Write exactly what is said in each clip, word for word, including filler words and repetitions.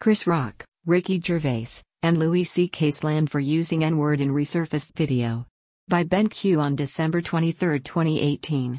Chris Rock, Ricky Gervais, and Louis C K slammed for using N-word in resurfaced video. By Ben Q on December twenty-third, twenty eighteen.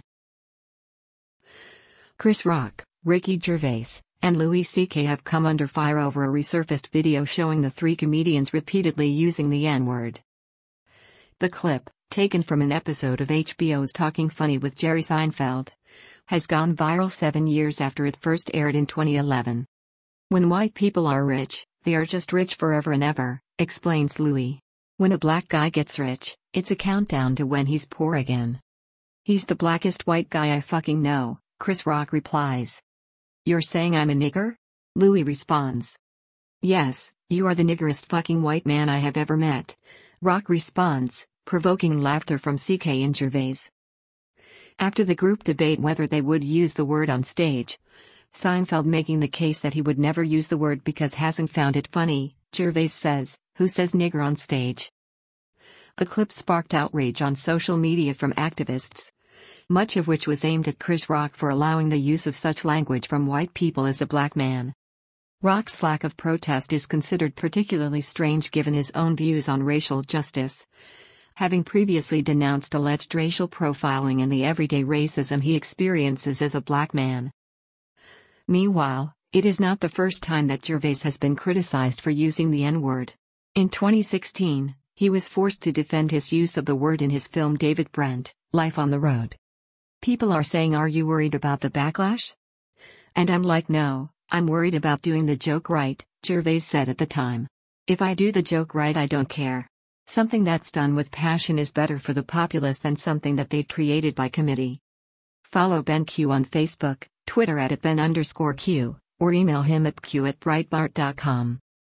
Chris Rock, Ricky Gervais, and Louis C K have come under fire over a resurfaced video showing the three comedians repeatedly using the N-word. The clip, taken from an episode of H B O's Talking Funny with Jerry Seinfeld, has gone viral seven years after it first aired in twenty eleven. When white people are rich, they are just rich forever and ever, explains Louis. When a black guy gets rich, it's a countdown to when he's poor again. He's the blackest white guy I fucking know, Chris Rock replies. You're saying I'm a nigger? Louis responds. Yes, you are the niggerest fucking white man I have ever met, Rock responds, provoking laughter from C K and Gervais. After the group debate whether they would use the word on stage, Seinfeld making the case that he would never use the word because hasn't found it funny, Gervais says, who says nigger on stage? The clip sparked outrage on social media from activists, much of which was aimed at Chris Rock for allowing the use of such language from white people as a black man. Rock's lack of protest is considered particularly strange given his own views on racial justice, having previously denounced alleged racial profiling and the everyday racism he experiences as a black man. Meanwhile, it is not the first time that Gervais has been criticized for using the N-word. In twenty sixteen, he was forced to defend his use of the word in his film David Brent, Life on the Road. People are saying, "Are you worried about the backlash?" And I'm like, no, I'm worried about doing the joke right, Gervais said at the time. If I do the joke right, I don't care. Something that's done with passion is better for the populace than something that they'd created by committee. Follow Ben Q on Facebook, Twitter at Ben underscore Q, or email him at q at breitbart dot com.